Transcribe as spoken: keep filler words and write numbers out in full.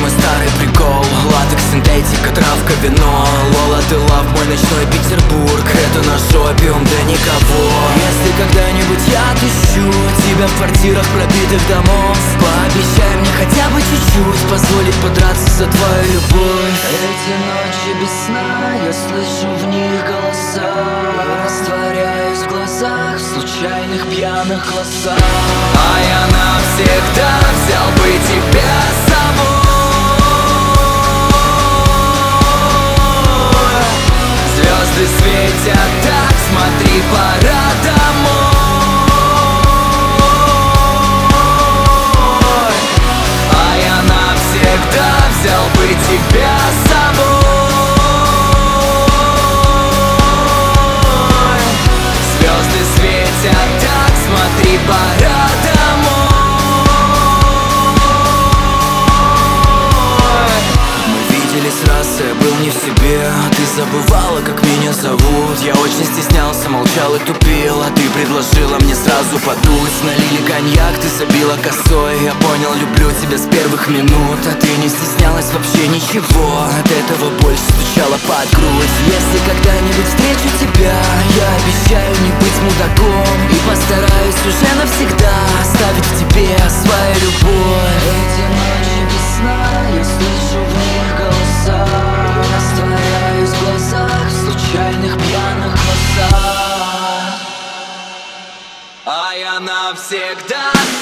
мой старый прикол. Латекс, синтетика, травка, вино. Лола, ты лав, мой ночной Петербург. Это наш опиум для никого. Если когда-нибудь я отыщу тебя в квартирах пробитых домов, пообещай мне хотя бы чуть-чуть позволить подраться за твою любовь. Эти ночи без сна, я слышу в них голоса, растворяюсь в глазах, в случайных пьяных глазах. А я навсегда взял бы тебя с собой. Звезды светят так, смотри, пора домой. А я навсегда взял бы тебя с собой. Звезды светят так, смотри, пора домой. Мы виделись раз, я был не в себе, а ты забывала, как меня зовут. Я очень стеснялся, молчал и тупил, а ты предложила мне сразу подуть. Налили коньяк, ты забила косой. Я понял, люблю тебя с первых минут, а ты не стеснялась вообще ничего. От этого больше стучала под грудь. Если когда-нибудь встречу тебя, я обещаю не быть мудаком и постараюсь уже навсегда оставить в тебе свою любовь. Эти ночи без сна, я слышу в них голоса, растворяюсь в глазах, в случайных пьяных глазах. А я навсегда